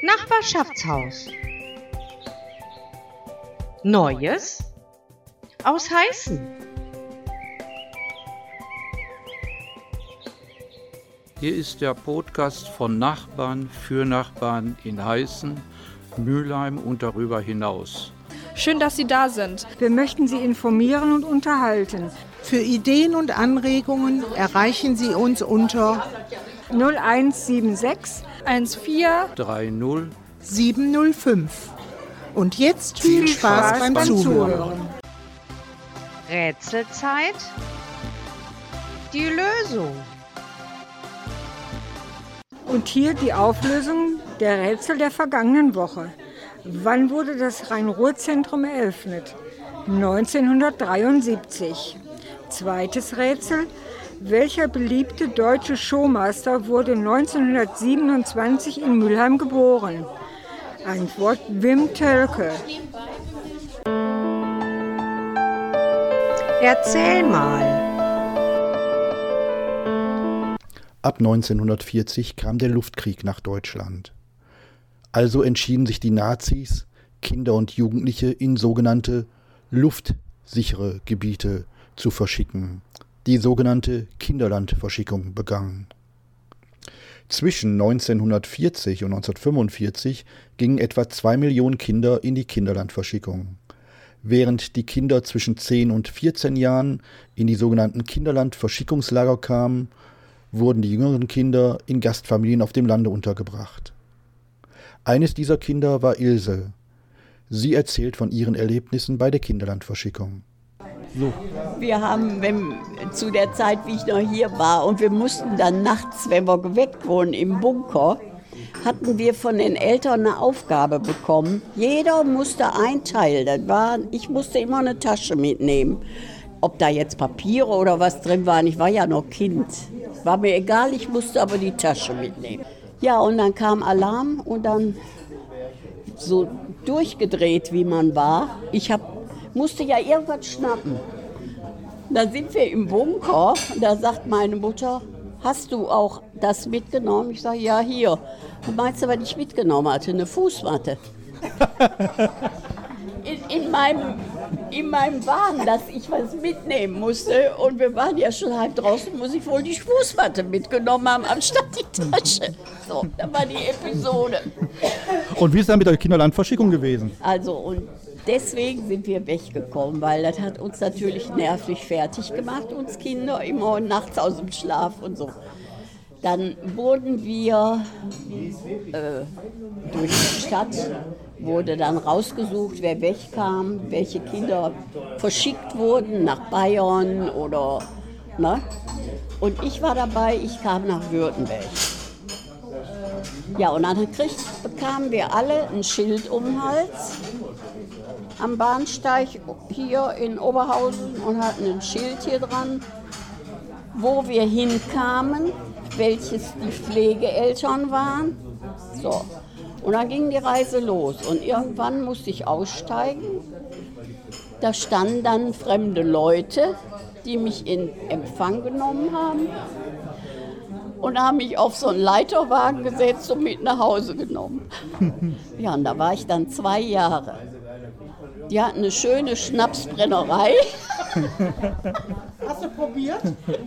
Nachbarschaftshaus. Neues aus Heißen. Hier ist der Podcast von Nachbarn für Nachbarn in Heißen, Mülheim und darüber hinaus. Schön, dass Sie da sind. Wir möchten Sie informieren und unterhalten. Für Ideen und Anregungen erreichen Sie uns unter 0176 14 30 705. Und jetzt viel Spaß beim Zuhören. Rätselzeit. Die Lösung. Und hier die Auflösung der Rätsel der vergangenen Woche. Wann wurde das Rhein-Ruhr-Zentrum eröffnet? 1973. Zweites Rätsel. Welcher beliebte deutsche Showmaster wurde 1927 in Mülheim geboren? Antwort: Wim Tölke. Erzähl mal. Ab 1940 kam der Luftkrieg nach Deutschland. Also entschieden sich die Nazis, Kinder und Jugendliche in sogenannte luftsichere Gebiete zu verschicken. Die sogenannte Kinderlandverschickung begann. Zwischen 1940 und 1945 gingen etwa 2 Millionen Kinder in die Kinderlandverschickung. Während die Kinder zwischen 10 und 14 Jahren in die sogenannten Kinderlandverschickungslager kamen, wurden die jüngeren Kinder in Gastfamilien auf dem Lande untergebracht. Eines dieser Kinder war Ilse. Sie erzählt von ihren Erlebnissen bei der Kinderlandverschickung. So. Wir haben, zu der Zeit, wie ich noch hier war, und wir mussten dann nachts, wenn wir geweckt wurden im Bunker, hatten wir von den Eltern eine Aufgabe bekommen. Jeder musste ein Teil, ich musste immer eine Tasche mitnehmen. Ob da jetzt Papiere oder was drin waren, ich war ja noch Kind. War mir egal, ich musste aber die Tasche mitnehmen. Ja, und dann kam Alarm und dann so durchgedreht, wie man war. Musste ja irgendwas schnappen. Da sind wir im Bunker, da sagt meine Mutter, hast du auch das mitgenommen? Ich sage, ja, hier. Und meinst du, was ich mitgenommen hatte? Eine Fußmatte. In meinem Wahn, dass ich was mitnehmen musste. Und wir waren ja schon halb draußen, muss ich wohl die Fußmatte mitgenommen haben, anstatt die Tasche. So, das war die Episode. Und wie ist es dann mit der Kinderlandverschickung gewesen? Also, und deswegen sind wir weggekommen, weil das hat uns natürlich nervlich fertig gemacht, uns Kinder, immer nachts aus dem Schlaf und so. Dann wurden wir durch die Stadt, wurde dann rausgesucht, wer wegkam, welche Kinder verschickt wurden nach Bayern oder, ne? Und ich war dabei, ich kam nach Württemberg. Ja, und dann bekamen wir alle ein Schild um den Hals am Bahnsteig hier in Oberhausen und hatten ein Schild hier dran, wo wir hinkamen, welches die Pflegeeltern waren. So. Und dann ging die Reise los und irgendwann musste ich aussteigen. Da standen dann fremde Leute, die mich in Empfang genommen haben und haben mich auf so einen Leiterwagen gesetzt und mit nach Hause genommen. Ja, und da war ich dann 2 Jahre. Die hatten eine schöne Schnapsbrennerei. Hast du probiert?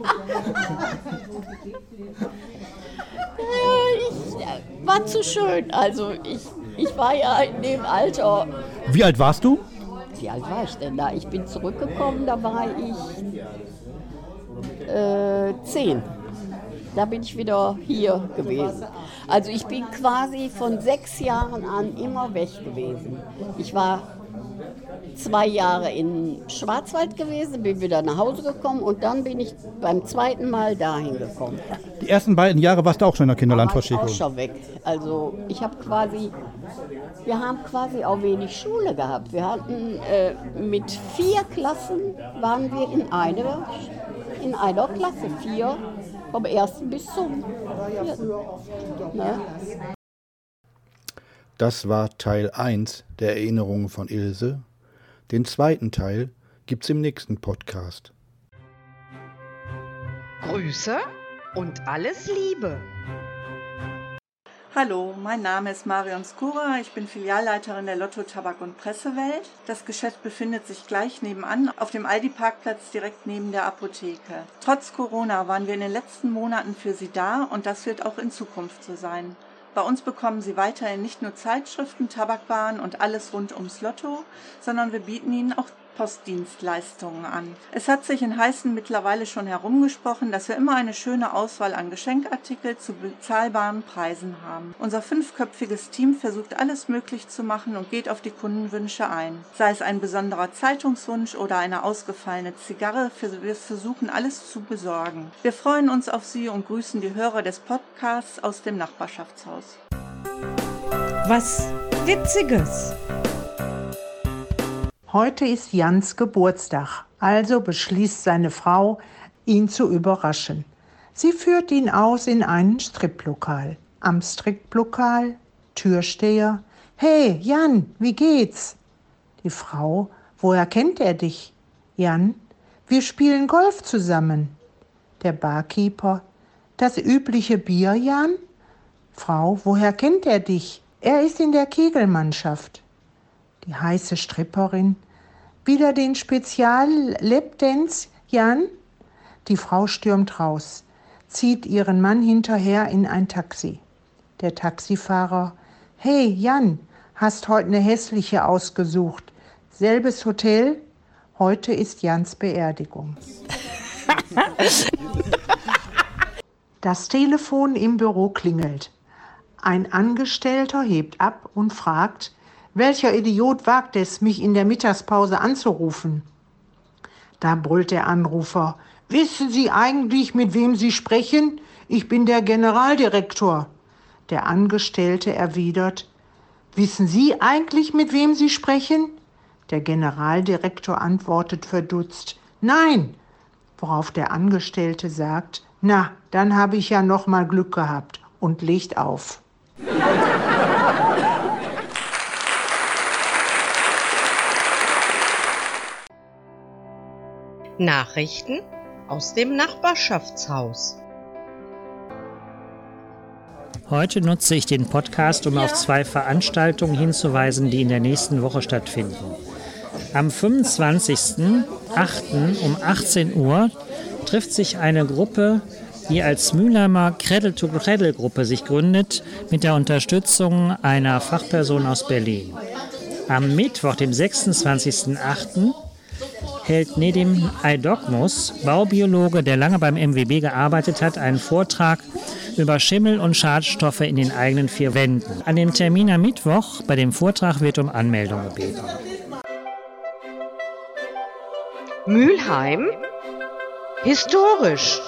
War zu schön. Also ich war ja in dem Alter. Wie alt warst du? Wie alt war ich denn da? Ich bin zurückgekommen, da war ich 10. Da bin ich wieder hier gewesen. Also ich bin quasi von 6 Jahren an immer weg gewesen. Ich war 2 Jahre in Schwarzwald gewesen, bin wieder nach Hause gekommen und dann bin ich beim 2. Mal dahin gekommen. Die ersten beiden Jahre warst du auch schon in der Kinderlandverschickung? Ich war auch schon weg. Also wir haben quasi auch wenig Schule gehabt. Wir hatten mit 4 Klassen waren wir in einer Klasse, 4, vom 1. bis zum 4. Ne? Das war Teil 1 der Erinnerungen von Ilse. Den zweiten Teil gibt's im nächsten Podcast. Grüße und alles Liebe. Hallo, mein Name ist Marion Skura, ich bin Filialleiterin der Lotto Tabak und Pressewelt. Das Geschäft befindet sich gleich nebenan, auf dem Aldi-Parkplatz direkt neben der Apotheke. Trotz Corona waren wir in den letzten Monaten für Sie da und das wird auch in Zukunft so sein. Bei uns bekommen Sie weiterhin nicht nur Zeitschriften, Tabakwaren und alles rund ums Lotto, sondern wir bieten Ihnen auch Postdienstleistungen an. Es hat sich in Heißen mittlerweile schon herumgesprochen, dass wir immer eine schöne Auswahl an Geschenkartikel zu bezahlbaren Preisen haben. Unser 5-köpfiges Team versucht alles möglich zu machen und geht auf die Kundenwünsche ein. Sei es ein besonderer Zeitungswunsch oder eine ausgefallene Zigarre, wir versuchen alles zu besorgen. Wir freuen uns auf Sie und grüßen die Hörer des Podcasts aus dem Nachbarschaftshaus. Was Witziges. Heute ist Jans Geburtstag, also beschließt seine Frau, ihn zu überraschen. Sie führt ihn aus in ein Striplokal. Am Striplokal, Türsteher: »Hey, Jan, wie geht's?« Die Frau: »Woher kennt er dich?« Jan: »Wir spielen Golf zusammen.« Der Barkeeper: »Das übliche Bier, Jan?« Frau: »Woher kennt er dich?« »Er ist in der Kegelmannschaft.« Die heiße Stripperin: »Wieder den Spezial-Lapdance, Jan?« Die Frau stürmt raus, zieht ihren Mann hinterher in ein Taxi. Der Taxifahrer: »Hey, Jan, hast heute eine hässliche ausgesucht. Selbes Hotel? Heute ist Jans Beerdigung.« Das Telefon im Büro klingelt. Ein Angestellter hebt ab und fragt: »Welcher Idiot wagt es, mich in der Mittagspause anzurufen?« Da brüllt der Anrufer: »Wissen Sie eigentlich, mit wem Sie sprechen? Ich bin der Generaldirektor.« Der Angestellte erwidert: »Wissen Sie eigentlich, mit wem Sie sprechen?« Der Generaldirektor antwortet verdutzt: »Nein!« Worauf der Angestellte sagt: »Na, dann habe ich ja noch mal Glück gehabt«, und legt auf. Nachrichten aus dem Nachbarschaftshaus. Heute nutze ich den Podcast, um auf 2 Veranstaltungen hinzuweisen, die in der nächsten Woche stattfinden. Am 25.08. um 18 Uhr trifft sich eine Gruppe, die als Mülheimer Cradle-to-Cradle-Gruppe sich gründet, mit der Unterstützung einer Fachperson aus Berlin. Am Mittwoch, dem 26.08., hält Nedim Aydokmus, Baubiologe, der lange beim MWB gearbeitet hat, einen Vortrag über Schimmel und Schadstoffe in den eigenen 4 Wänden. An dem Termin am Mittwoch bei dem Vortrag wird um Anmeldung gebeten. Mülheim historisch.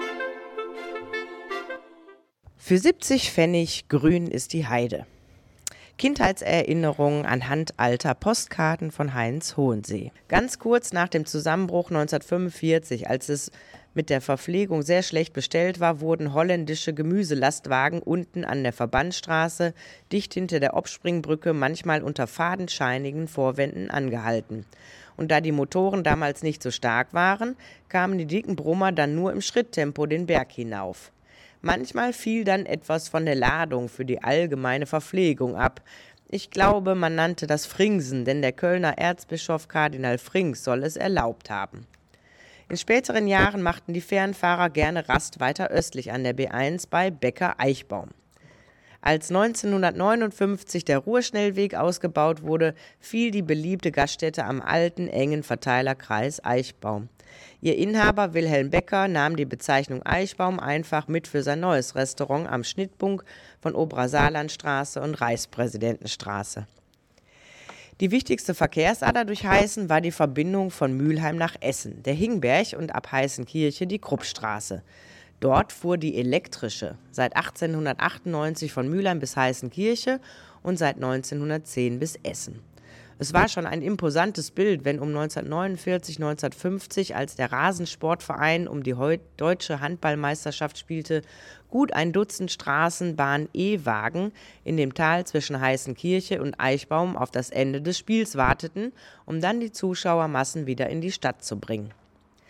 Für 70 Pfennig grün ist die Heide. Kindheitserinnerungen anhand alter Postkarten von Heinz Hohensee. Ganz kurz nach dem Zusammenbruch 1945, als es mit der Verpflegung sehr schlecht bestellt war, wurden holländische Gemüselastwagen unten an der Verbandstraße, dicht hinter der Obspringbrücke, manchmal unter fadenscheinigen Vorwänden angehalten. Und da die Motoren damals nicht so stark waren, kamen die dicken Brummer dann nur im Schritttempo den Berg hinauf. Manchmal fiel dann etwas von der Ladung für die allgemeine Verpflegung ab. Ich glaube, man nannte das Fringsen, denn der Kölner Erzbischof Kardinal Frings soll es erlaubt haben. In späteren Jahren machten die Fernfahrer gerne Rast weiter östlich an der B1 bei Becker-Eichbaum. Als 1959 der Ruhrschnellweg ausgebaut wurde, fiel die beliebte Gaststätte am alten, engen Verteilerkreis Eichbaum. Ihr Inhaber Wilhelm Becker nahm die Bezeichnung Eichbaum einfach mit für sein neues Restaurant am Schnittpunkt von Obersaarlandstraße und Reichspräsidentenstraße. Die wichtigste Verkehrsader durch Heißen war die Verbindung von Mülheim nach Essen, der Hingberg, und ab Heißenkirche die Kruppstraße. Dort fuhr die elektrische, seit 1898 von Mülheim bis Heißenkirche und seit 1910 bis Essen. Es war schon ein imposantes Bild, wenn um 1949, 1950, als der Rasensportverein um die deutsche Handballmeisterschaft spielte, gut ein Dutzend Straßenbahn-E-Wagen in dem Tal zwischen Heißenkirche und Eichbaum auf das Ende des Spiels warteten, um dann die Zuschauermassen wieder in die Stadt zu bringen.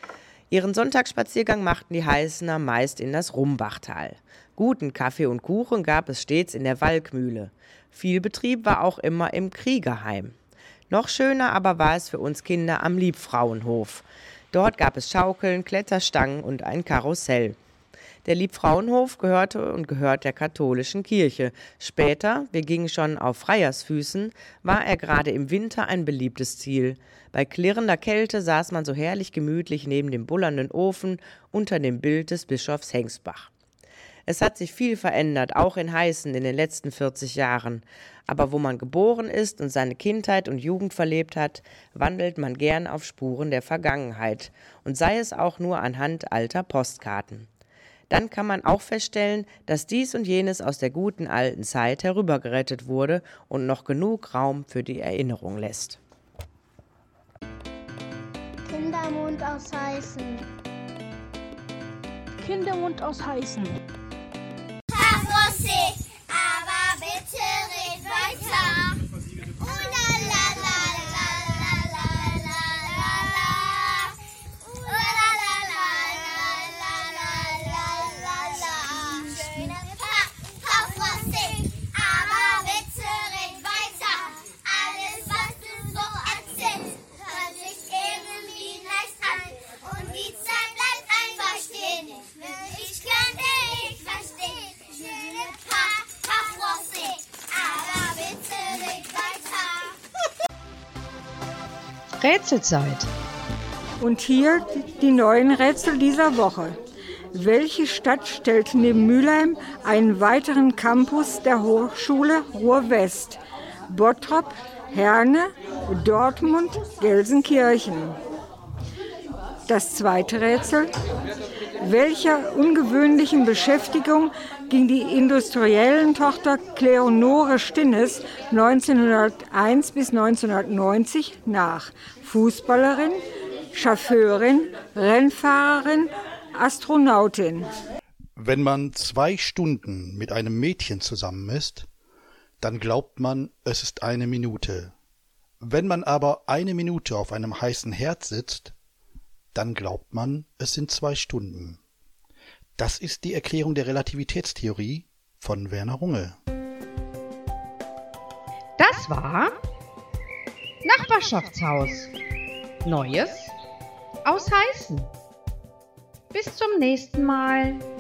Ihren Sonntagsspaziergang machten die Heißener meist in das Rumbachtal. Guten Kaffee und Kuchen gab es stets in der Walkmühle. Viel Betrieb war auch immer im Kriegerheim. Noch schöner aber war es für uns Kinder am Liebfrauenhof. Dort gab es Schaukeln, Kletterstangen und ein Karussell. Der Liebfrauenhof gehörte und gehört der katholischen Kirche. Später, wir gingen schon auf Freiersfüßen, war er gerade im Winter ein beliebtes Ziel. Bei klirrender Kälte saß man so herrlich gemütlich neben dem bullernden Ofen unter dem Bild des Bischofs Hengsbach. Es hat sich viel verändert, auch in Heißen in den letzten 40 Jahren. Aber wo man geboren ist und seine Kindheit und Jugend verlebt hat, wandelt man gern auf Spuren der Vergangenheit. Und sei es auch nur anhand alter Postkarten. Dann kann man auch feststellen, dass dies und jenes aus der guten alten Zeit herübergerettet wurde und noch genug Raum für die Erinnerung lässt. Kindermund aus Heißen. Kindermund aus Heißen. Aber bitte red weiter. Oh la la la la la la la la. Oh la la la la la la la. Schöne Kaffee, aber bitte red weiter. Alles, was du so erzählst, hört sich irgendwie nice an. Und die Zeit bleibt einfach stehen. Ich könnte nicht verstehen. Schöne Kaffee, aber bitte red weiter. Rätselzeit. Und hier die neuen Rätsel dieser Woche. Welche Stadt stellt neben Mülheim einen weiteren Campus der Hochschule Ruhr-West? Bottrop, Herne, Dortmund, Gelsenkirchen. Das zweite Rätsel. Welcher ungewöhnlichen Beschäftigung ging die Industriellentochter Kleonore Stinnes 1901 bis 1990 nach? Fußballerin, Chauffeurin, Rennfahrerin, Astronautin. Wenn man 2 Stunden mit einem Mädchen zusammen ist, dann glaubt man, es ist 1 Minute. Wenn man aber 1 Minute auf einem heißen Herd sitzt, dann glaubt man, es sind 2 Stunden. Das ist die Erklärung der Relativitätstheorie von Werner Runge. Das war Nachbarschaftshaus. Neues aus Heißen. Bis zum nächsten Mal.